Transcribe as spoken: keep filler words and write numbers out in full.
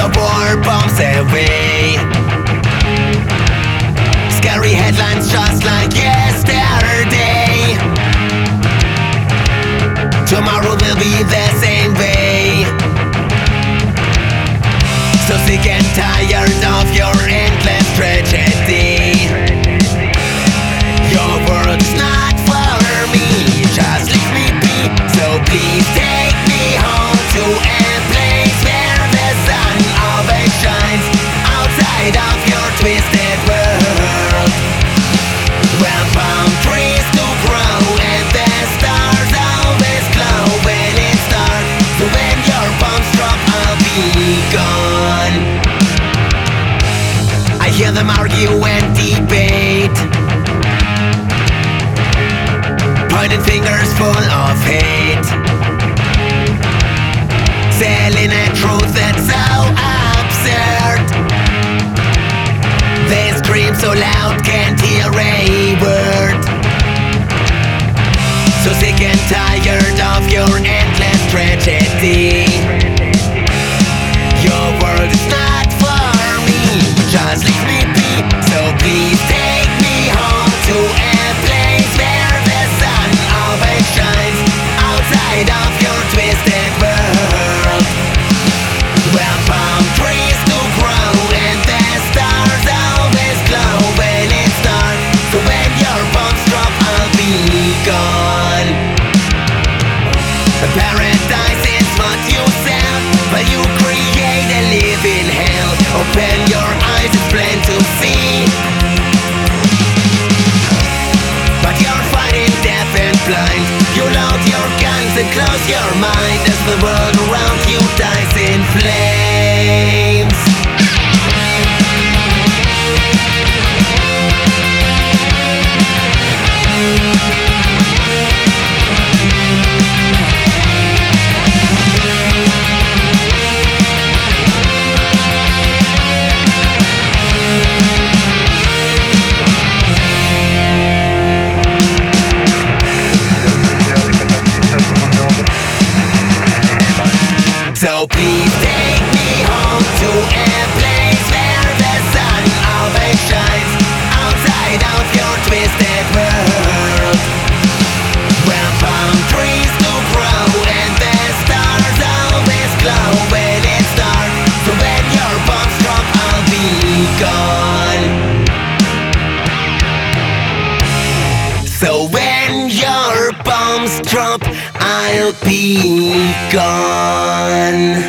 war bombs away. Scary headlines just like yesterday. Tomorrow will be the same way. So sick and tired of your endless tragedy. Your world's not for me, just leave me be. So please take me home to a place where the sun always shines outside of your twisted world, where palm trees do grow and the stars always glow when it's dark. So when your bombs drop, I'll be gone. I hear them argue and debate, pointing fingers full of hate, selling a truth that's so absurd. They scream so loud, can't hear a word. So sick and tired of your endless tragedy. Your world is not for me, just leave me be. So please take me home to a place where the sun always shines outside of your twisted world, where palm trees do grow and the stars always glow when it's dark. So when your bombs drop, I'll be gone. Paradise is what you sell, but you create a living hell. Open your eyes, it's plain to see, but you're fighting deaf and blind. You load your guns and close your mind as the world around you dies in flames. So please take me home to a place where the sun always shines outside of your twisted world, where palm trees do grow and the stars always glow when it's dark. So when your bombs drop, I'll be gone. So when your bombs drop, I'll be gone.